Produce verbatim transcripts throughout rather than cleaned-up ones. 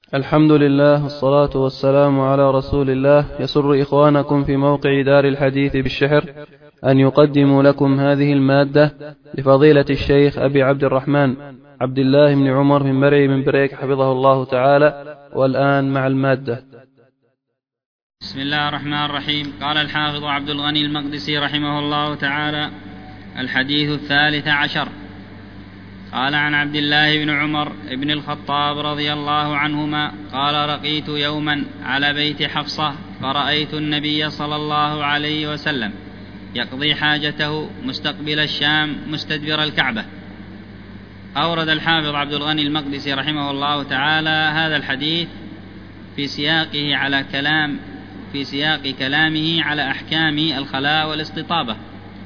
الحمد لله والصلاة والسلام على رسول الله. يسر إخوانكم في موقع دار الحديث بالشحر أن يقدموا لكم هذه المادة لفضيلة الشيخ أبي عبد الرحمن عبد الله بن عمر بن مرعي بن بريك حفظه الله تعالى. والآن مع المادة. بسم الله الرحمن الرحيم. قال الحافظ عبد الغني المقدسي رحمه الله تعالى: الحديث الثالث عشر. قال عن عبد الله بن عمر بن الخطاب رضي الله عنهما قال: رقيت يوما على بيت حفصة فرأيت النبي صلى الله عليه وسلم يقضي حاجته مستقبل الشام مستدبر الكعبة. أورد الحافظ عبد الغني المقدسي رحمه الله تعالى هذا الحديث في سياقه على كلام في سياق كلامه على أحكام الخلاء والاستطابة،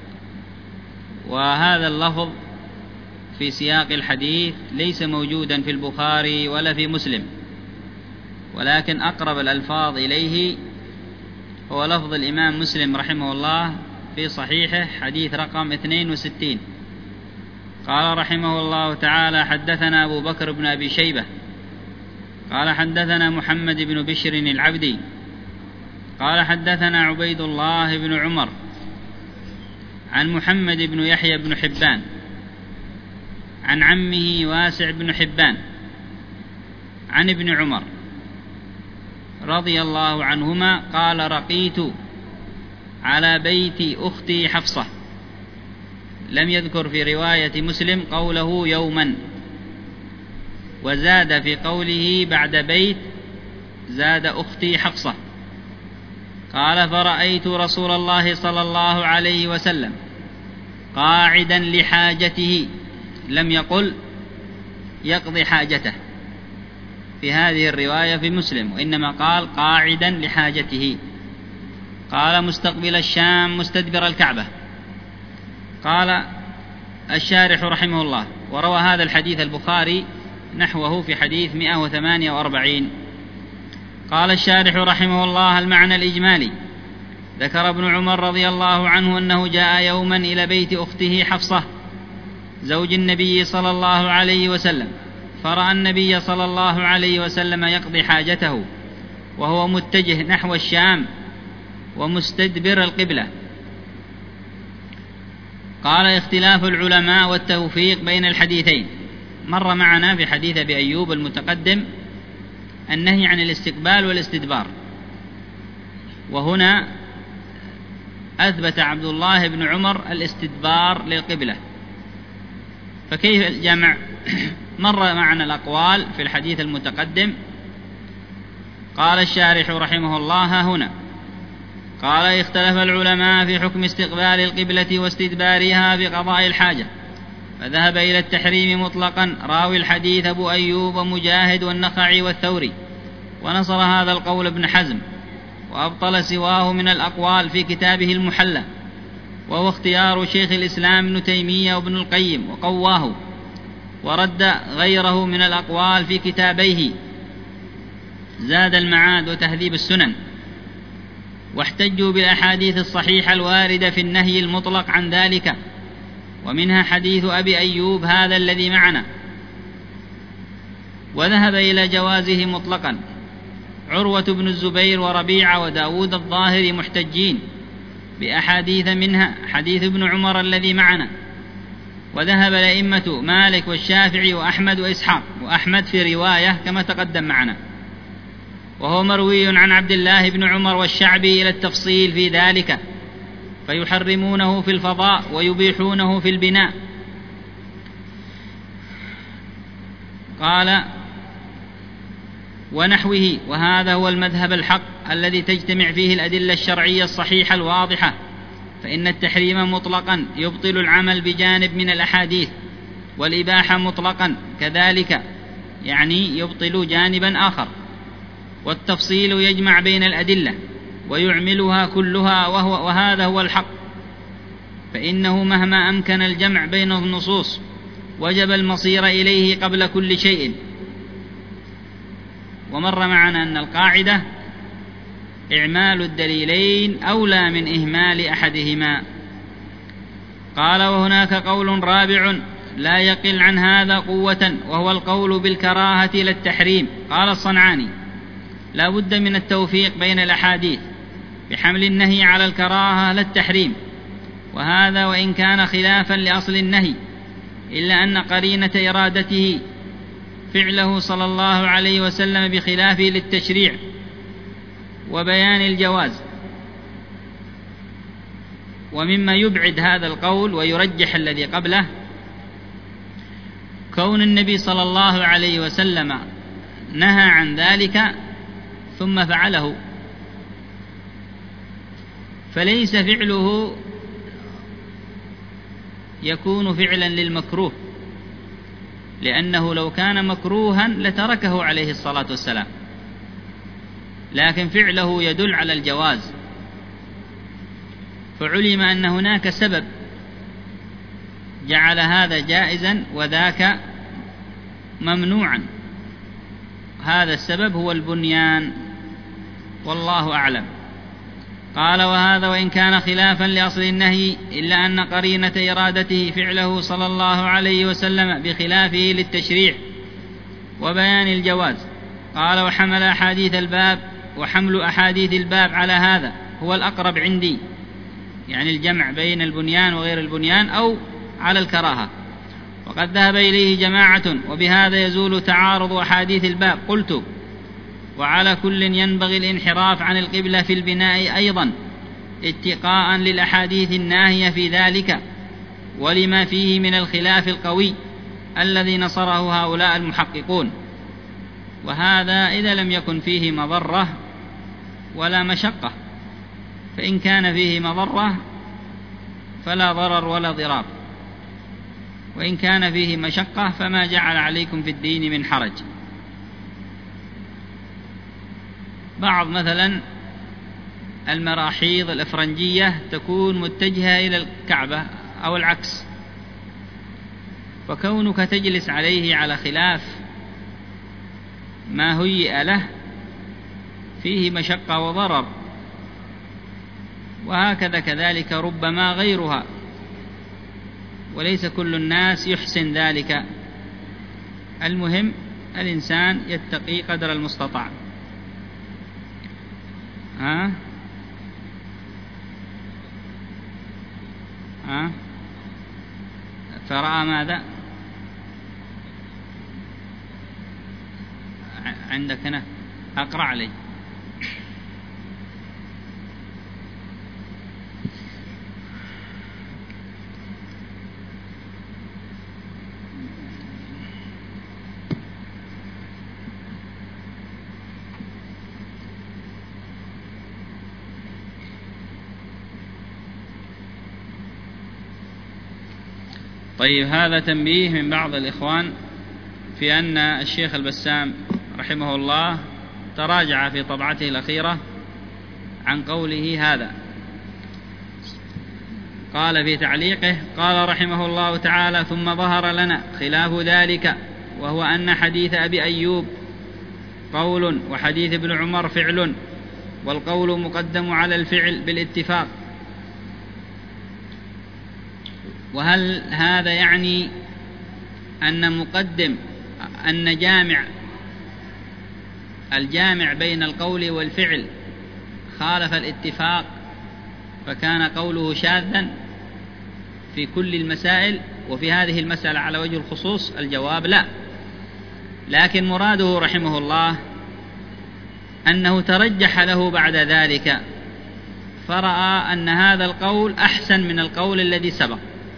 وهذا اللفظ في سياق الحديث ليس موجودا في البخاري ولا في مسلم، ولكن أقرب الألفاظ إليه هو لفظ الإمام مسلم رحمه الله في صحيحه حديث رقم اثنين وستين. قال رحمه الله تعالى: حدثنا أبو بكر بن أبي شيبة قال حدثنا محمد بن بشر العبدي قال حدثنا عبيد الله بن عمر عن محمد بن يحيى بن حبان عن عمه واسع بن حبان عن ابن عمر رضي الله عنهما قال: رقيت على بيت أختي حفصة. لم يذكر في رواية مسلم قوله يوما، وزاد في قوله بعد بيت زاد أختي حفصة. قال: فرأيت رسول الله صلى الله عليه وسلم قاعدا لحاجته، لم يقل يقضي حاجته في هذه الرواية في مسلم، وإنما قال قاعدا لحاجته. قال: مستقبل الشام مستدبر الكعبة. قال الشارح رحمه الله: وروى هذا الحديث البخاري نحوه في حديث مئة وثمانية وأربعين. قال الشارح رحمه الله: المعنى الإجمالي: ذكر ابن عمر رضي الله عنه أنه جاء يوما إلى بيت أخته حفصة زوج النبي صلى الله عليه وسلم، فرأى النبي صلى الله عليه وسلم يقضي حاجته وهو متجه نحو الشام ومستدبر القبلة. قال: اختلاف العلماء والتوفيق بين الحديثين. مر معنا في حديث أبي أيوب المتقدم النهي عن الاستقبال والاستدبار، وهنا أثبت عبد الله بن عمر الاستدبار للقبلة، فكيف الجمع؟ مر معنا الأقوال في الحديث المتقدم. قال الشارح رحمه الله هنا: قال: اختلف العلماء في حكم استقبال القبلة واستدبارها في قضاء الحاجة، فذهب إلى التحريم مطلقا راوي الحديث أبو أيوب ومجاهد والنخعي والثوري، ونصر هذا القول ابن حزم، وأبطل سواه من الأقوال في كتابه المحلى، وهو اختيار شيخ الإسلام ابن تيمية وابن القيم، وقواه، ورد غيره من الأقوال في كتابيه زاد المعاد وتهذيب السنن، واحتجوا بالأحاديث الصحيحة الواردة في النهي المطلق عن ذلك، ومنها حديث أبي أيوب هذا الذي معنا. وذهب إلى جوازه مطلقا عروة بن الزبير وربيعة وداود الظاهري محتجين بأحاديث، منها حديث ابن عمر الذي معنا. وذهب الأئمة مالك والشافعي وأحمد وإسحاق، وأحمد في رواية كما تقدم معنا، وهو مروي عن عبد الله بن عمر والشعبي إلى التفصيل في ذلك، فيحرمونه في الفضاء ويبيحونه في البناء. قال: ونحوه، وهذا هو المذهب الحق الذي تجتمع فيه الأدلة الشرعية الصحيحة الواضحة، فإن التحريم مطلقا يبطل العمل بجانب من الأحاديث، والإباحة مطلقا كذلك يعني يبطل جانبا آخر، والتفصيل يجمع بين الأدلة ويعملها كلها، وهو وهذا هو الحق، فإنه مهما أمكن الجمع بين النصوص وجب المصير إليه قبل كل شيء. ومر معنا أن القاعدة إعمال الدليلين أولى من إهمال أحدهما. قال: وهناك قول رابع لا يقل عن هذا قوة، وهو القول بالكراهة لا التحريم، قال الصنعاني: لا بد من التوفيق بين الأحاديث بحمل النهي على الكراهة لا التحريم، وهذا وإن كان خلافا لأصل النهي، إلا أن قرينة إرادته فعله صلى الله عليه وسلم بخلافه للتشريع وبيان الجواز. ومما يبعد هذا القول ويرجح الذي قبله كون النبي صلى الله عليه وسلم نهى عن ذلك ثم فعله، فليس فعله يكون فعلا للمكروه، لأنه لو كان مكروها لتركه عليه الصلاة والسلام، لكن فعله يدل على الجواز، فعلم أن هناك سبب جعل هذا جائزا وذاك ممنوعا، هذا السبب هو البنيان، والله أعلم. قال: وهذا وإن كان خلافا لأصل النهي، إلا أن قرينة إرادته فعله صلى الله عليه وسلم بخلافه للتشريع وبيان الجواز. قال: وحمل أحاديث الباب وحمل أحاديث الباب على هذا هو الأقرب عندي، يعني الجمع بين البنيان وغير البنيان أو على الكراهة، وقد ذهب إليه جماعة، وبهذا يزول تعارض أحاديث الباب. قلت: وعلى كل ينبغي الانحراف عن القبلة في البناء أيضا اتقاء للأحاديث الناهية في ذلك، ولما فيه من الخلاف القوي الذي نصره هؤلاء المحققون، وهذا إذا لم يكن فيه مضرة ولا مشقة، فإن كان فيه مضرة فلا ضرر ولا ضرار، وإن كان فيه مشقة فما جعل عليكم في الدين من حرج. بعض مثلا المراحيض الإفرنجية تكون متجهة إلى الكعبة أو العكس، فكونك تجلس عليه على خلاف ما هيئ له فيه مشقة وضرر، وهكذا كذلك ربما غيرها، وليس كل الناس يحسن ذلك. المهم الإنسان يتقي قدر المستطاع. ها ها فرأى ماذا عندك هنا؟ أقرأ علي. طيب، هذا تنبيه من بعض الإخوان في أن الشيخ البسام رحمه الله تراجع في طبعته الأخيرة عن قوله هذا. قال في تعليقه: قال رحمه الله تعالى: ثم ظهر لنا خلاف ذلك، وهو أن حديث أبي أيوب قول وحديث ابن عمر فعل، والقول مقدم على الفعل بالاتفاق. وهل هذا يعني أن مقدم أن جامع الجامع بين القول والفعل خالف الاتفاق فكان قوله شاذا في كل المسائل وفي هذه المسألة على وجه الخصوص؟ الجواب لا، لكن مراده رحمه الله أنه ترجح له بعد ذلك فرأى أن هذا القول أحسن من القول الذي سبق،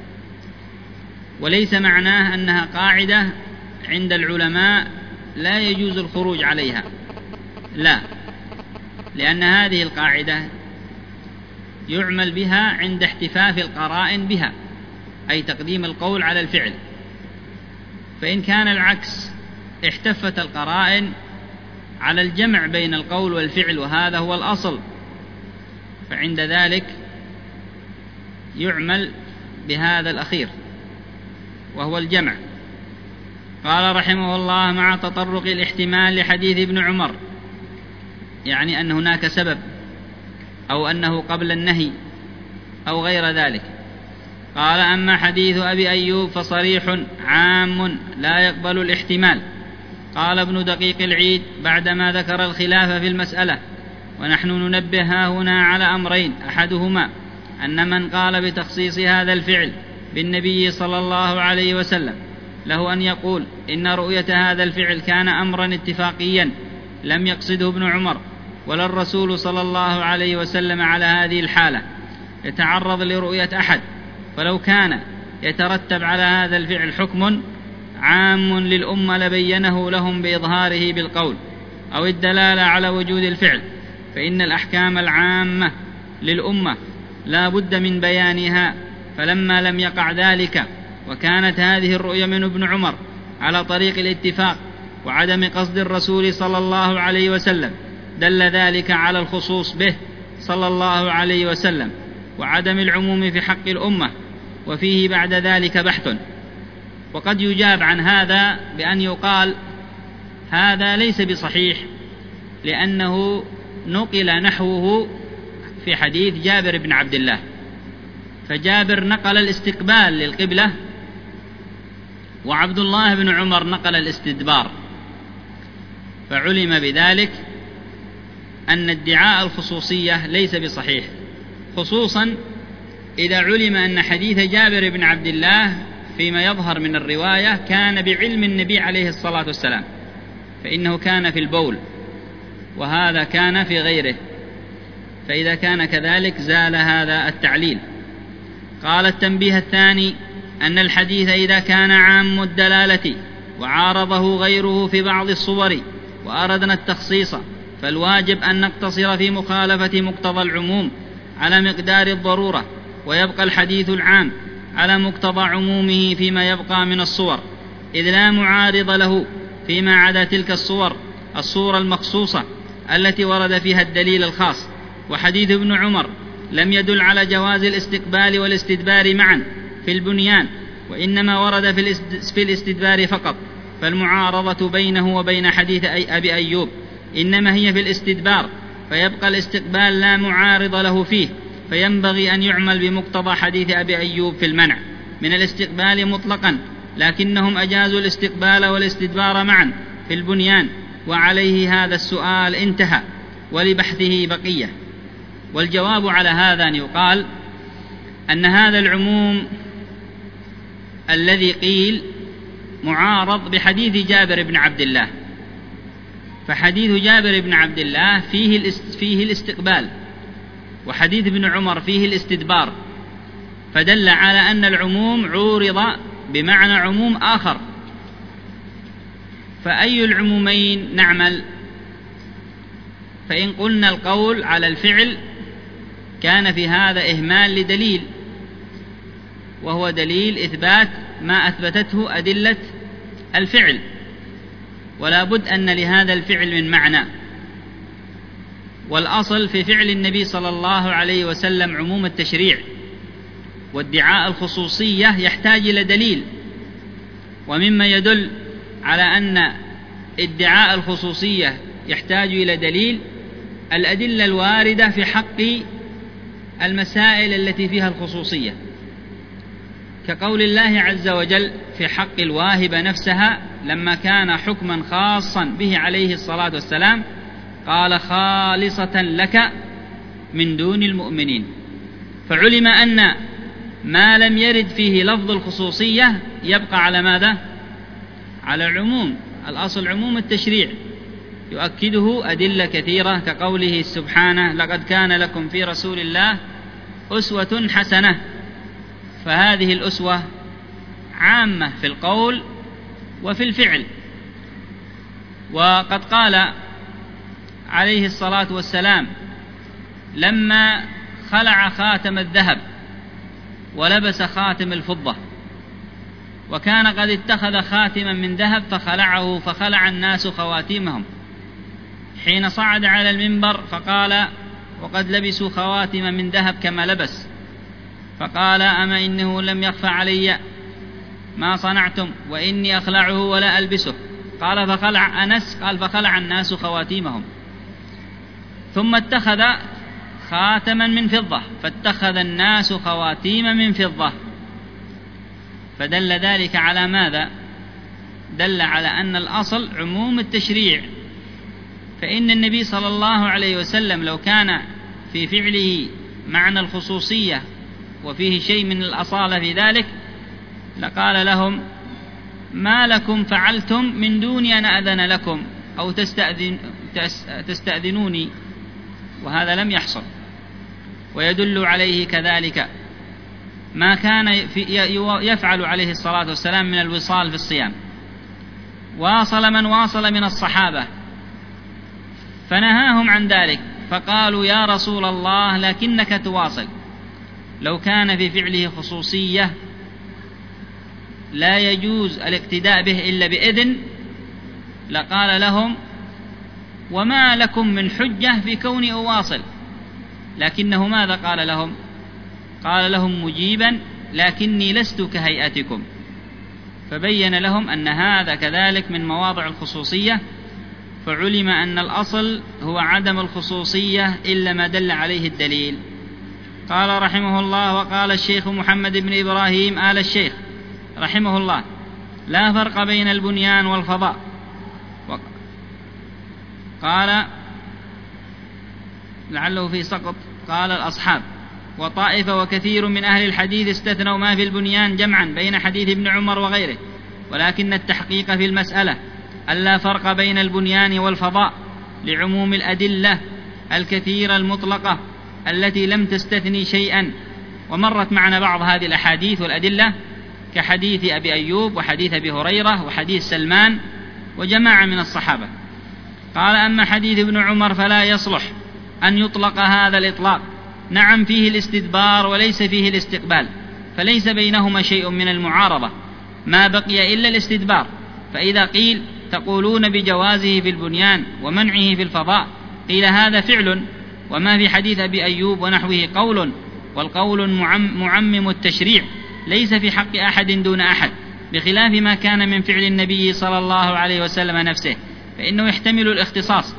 وليس معناه أنها قاعدة عند العلماء لا يجوز الخروج عليها، لا، لأن هذه القاعدة يعمل بها عند احتفاف القرائن بها، أي تقديم القول على الفعل. فإن كان العكس احتفت القرائن على الجمع بين القول والفعل، وهذا هو الأصل، فعند ذلك يعمل بهذا الأخير وهو الجمع. قال رحمه الله: مع تطرق الاحتمال لحديث ابن عمر، يعني أن هناك سبب أو أنه قبل النهي أو غير ذلك. قال: أما حديث أبي أيوب فصريح عام لا يقبل الاحتمال، قال ابن دقيق العيد بعدما ذكر الخلاف في المسألة: ونحن ننبه ها هنا على أمرين، أحدهما أن من قال بتخصيص هذا الفعل بالنبي صلى الله عليه وسلم له أن يقول إن رؤية هذا الفعل كان أمرا اتفاقيا لم يقصده ابن عمر ولا الرسول صلى الله عليه وسلم على هذه الحالة يتعرض لرؤية أحد، فلو كان يترتب على هذا الفعل حكم عام للأمة لبينه لهم بإظهاره بالقول أو الدلالة على وجود الفعل، فإن الأحكام العامة للأمة لا بد من بيانها. فلما لم يقع ذلك وكانت هذه الرؤية من ابن عمر على طريق الاتفاق وعدم قصد الرسول صلى الله عليه وسلم، دل ذلك على الخصوص به صلى الله عليه وسلم وعدم العموم في حق الأمة، وفيه بعد ذلك بحث. وقد يجاب عن هذا بأن يقال هذا ليس بصحيح، لأنه نقل نحوه في حديث جابر بن عبد الله، فجابر نقل الاستقبال للقبلة وعبد الله بن عمر نقل الاستدبار، فعلم بذلك أن ادعاء الخصوصية ليس بصحيح، خصوصا إذا علم أن حديث جابر بن عبد الله فيما يظهر من الرواية كان بعلم النبي عليه الصلاة والسلام، فإنه كان في البول وهذا كان في غيره، فإذا كان كذلك زال هذا التعليل. قال التنبيه الثاني أن الحديث إذا كان عام الدلالة وعارضه غيره في بعض الصور وأردنا التخصيص، فالواجب أن نقتصر في مخالفة مقتضى العموم على مقدار الضرورة، ويبقى الحديث العام على مقتضى عمومه فيما يبقى من الصور، إذ لا معارض له فيما عدا تلك الصور الصورة المخصوصة التي ورد فيها الدليل الخاص. وحديث ابن عمر لم يدل على جواز الاستقبال والاستدبار معا في البنيان، وإنما ورد في الاستدبار فقط، فالمعارضة بينه وبين حديث أبي أيوب إنما هي في الاستدبار، فيبقى الاستقبال لا معارض له فيه، فينبغي أن يعمل بمقتضى حديث أبي أيوب في المنع من الاستقبال مطلقا، لكنهم أجازوا الاستقبال والاستدبار معا في البنيان، وعليه هذا السؤال انتهى ولبحثه بقية. والجواب على هذا أن يقال أن هذا العموم الذي قيل معارض بحديث جابر بن عبد الله، فحديث جابر بن عبد الله فيه فيه الاستقبال، وحديث ابن عمر فيه الاستدبار، فدل على أن العموم عورض بمعنى عموم آخر، فأي العمومين نعمل؟ فإن قلنا القول على الفعل كان في هذا إهمال لدليل، وهو دليل إثبات ما أثبتته أدلة الفعل، ولا بد أن لهذا الفعل من معنى، والأصل في فعل النبي صلى الله عليه وسلم عموم التشريع، وادعاء الخصوصية يحتاج إلى دليل. ومما يدل على أن ادعاء الخصوصية يحتاج إلى دليل الأدلة الواردة في حق المسائل التي فيها الخصوصية، كقول الله عز وجل في حق الواهبة نفسها لما كان حكما خاصا به عليه الصلاة والسلام، قال خالصة لك من دون المؤمنين، فعلم أن ما لم يرد فيه لفظ الخصوصية يبقى على ماذا؟ على العموم، الأصل عموم التشريع، يؤكده أدلة كثيرة كقوله سبحانه لقد كان لكم في رسول الله أسوة حسنة، فهذه الأسوة عامة في القول وفي الفعل. وقد قال عليه الصلاة والسلام لما خلع خاتم الذهب ولبس خاتم الفضة، وكان قد اتخذ خاتما من ذهب فخلعه فخلع الناس خواتيمهم، حين صعد على المنبر فقال وقد لبسوا خواتم من ذهب كما لبس، فقال أما إنه لم يخفى علي ما صنعتم وإني أخلعه ولا ألبسه، قال فخلع أنس، قال فخلع الناس خواتيمهم، ثم اتخذ خاتما من فضة فاتخذ الناس خواتيم من فضة، فدل ذلك على ماذا؟ دل على أن الأصل عموم التشريع، فإن النبي صلى الله عليه وسلم لو كان في فعله معنى الخصوصية وفيه شيء من الأصالة في ذلك لقال لهم: ما لكم فعلتم من دون أن أذن لكم أو تستأذن تستأذنوني، وهذا لم يحصل. ويدل عليه كذلك ما كان يفعل عليه الصلاة والسلام من الوصال في الصيام، واصل من واصل من الصحابة فنهاهم عن ذلك، فقالوا: يا رسول الله لكنك تواصل. لو كان في فعله خصوصية لا يجوز الاقتداء به إلا بإذن لقال لهم: وما لكم من حجة في كوني أواصل؟ لكنه ماذا قال لهم؟ قال لهم مجيبا: لكني لست كهيئتكم. فبين لهم أن هذا كذلك من مواضع الخصوصية، فعلم أن الأصل هو عدم الخصوصية إلا ما دل عليه الدليل. قال رحمه الله: وقال الشيخ محمد بن إبراهيم آل الشيخ رحمه الله: لا فرق بين البنيان والفضاء. قال لعله في سقط، قال الأصحاب وطائفة وكثير من أهل الحديث استثنوا ما في البنيان جمعا بين حديث ابن عمر وغيره، ولكن التحقيق في المسألة ألا فرق بين البنيان والفضاء لعموم الأدلة الكثيرة المطلقة التي لم تستثني شيئا. ومرت معنا بعض هذه الأحاديث والأدلة كحديث أبي أيوب وحديث أبي هريرة وحديث سلمان وجماعة من الصحابة. قال: أما حديث ابن عمر فلا يصلح أن يطلق هذا الإطلاق. نعم فيه الاستدبار وليس فيه الاستقبال، فليس بينهما شيء من المعارضة، ما بقي إلا الاستدبار. فإذا قيل تقولون بجوازه في البنيان ومنعه في الفضاء، قيل هذا فعل، وما في حديث أبي أيوب ونحوه قول، والقول معمم التشريع ليس في حق أحد دون أحد، بخلاف ما كان من فعل النبي صلى الله عليه وسلم نفسه، فإنه يحتمل الاختصاص.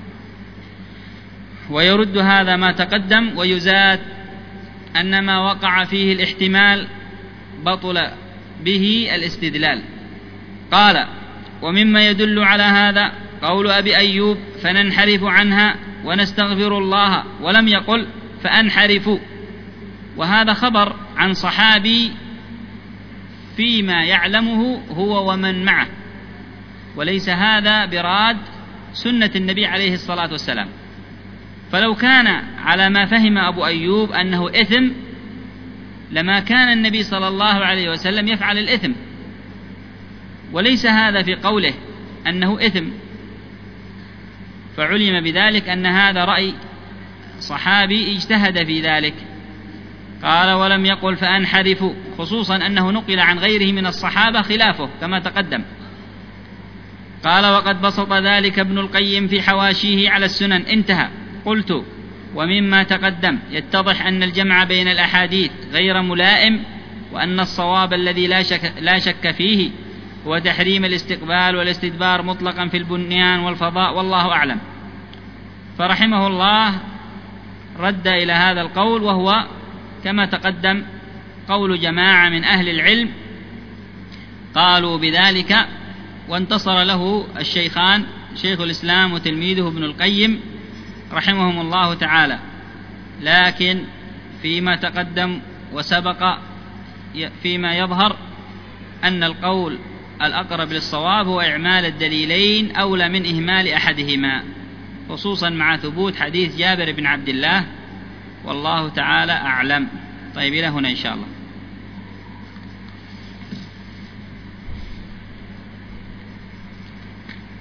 ويرد هذا ما تقدم، ويزاد أن ما وقع فيه الاحتمال بطل به الاستدلال. قال: ومما يدل على هذا قول أبي أيوب: فننحرف عنها ونستغفر الله، ولم يقل فأنحرفوا. وهذا خبر عن صحابي فيما يعلمه هو ومن معه، وليس هذا براد سنة النبي عليه الصلاة والسلام. فلو كان على ما فهم أبو أيوب أنه إثم لما كان النبي صلى الله عليه وسلم يفعل الإثم، وليس هذا في قوله أنه إثم، فعلم بذلك أن هذا رأي صحابي اجتهد في ذلك. قال: ولم يقل فأنحرفوا، خصوصا أنه نقل عن غيره من الصحابة خلافه كما تقدم. قال: وقد بسط ذلك ابن القيم في حواشيه على السنن. انتهى. قلت: ومما تقدم يتضح أن الجمع بين الأحاديث غير ملائم، وأن الصواب الذي لا شك, لا شك فيه هو تحريم الاستقبال والاستدبار مطلقا في البنيان والفضاء، والله أعلم. فرحمه الله رد إلى هذا القول، وهو كما تقدم قول جماعة من أهل العلم قالوا بذلك، وانتصر له الشيخان شيخ الإسلام وتلميذه ابن القيم رحمهم الله تعالى. لكن فيما تقدم وسبق فيما يظهر أن القول الأقرب للصواب هو إعمال الدليلين أولى من إهمال أحدهما، خصوصا مع ثبوت حديث جابر بن عبد الله، والله تعالى أعلم. طيب إلى هنا إن شاء الله.